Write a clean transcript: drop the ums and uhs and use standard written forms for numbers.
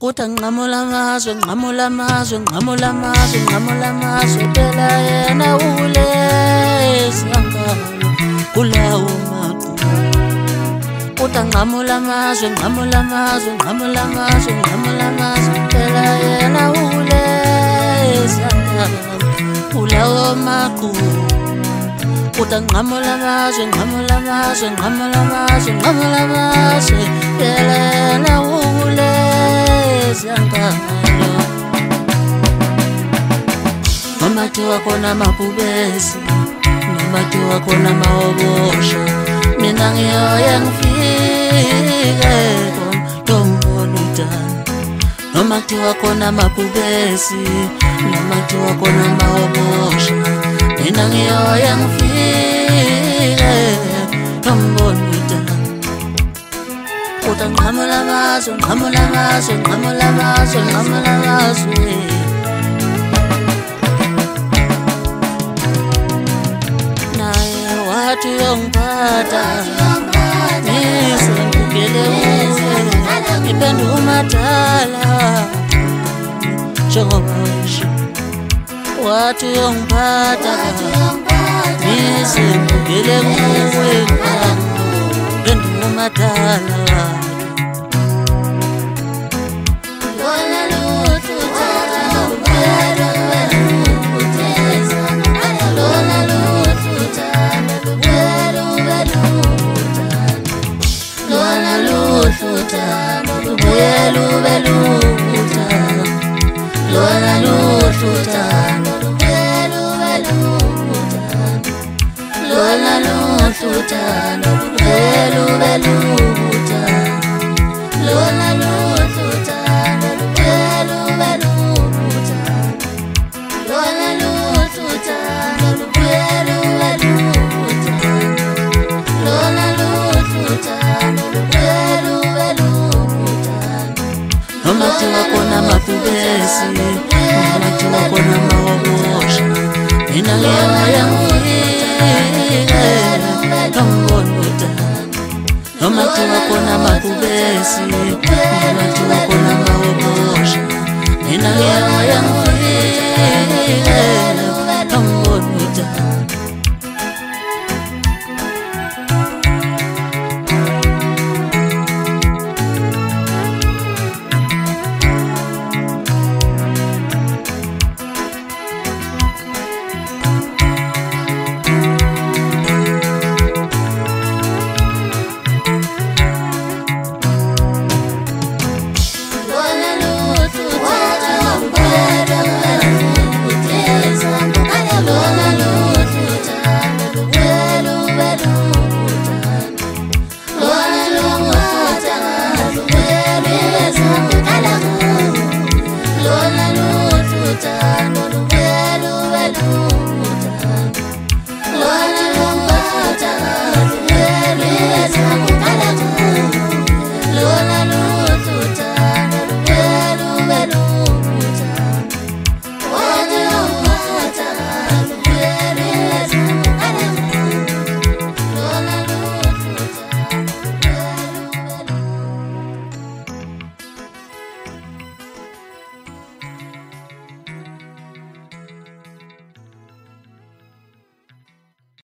Kuta nqamula amazwe phela yena ulesangalo kulawo maqhubu. Kuta nqamula amazwe phela yena ulesangalo kulawo maqhubu. Kuta nqamula amazwe phela yena ulesangalo. Noma kuthiwa khona amabhubesi, noma kuthiwa khona amahobosha, mina ngiyoya ngifike ngiyombona uThando. Noma kuthiwa khona amabhubesi, noma kuthiwa khona amahobosha, mina ngiyoya ngifike ngiyombona uThando. Kuta nqamula amazwe naye wathi uyongiphatha ngisengibukele kuye ngipende umadala njengoba usho. Wathi uyongiphatha ngisengibukele kuye ngipende umadala. Noma kuthiwa khona amabhubesi, noma kuthiwa khona amahobosha, mina ngiyoya ngifike ngiyombona uThando. Noma kuthiwa khona amabhubesi, noma kuthiwa khona amahobosha, mina ngiyoya ngifike ngiyombona uThando.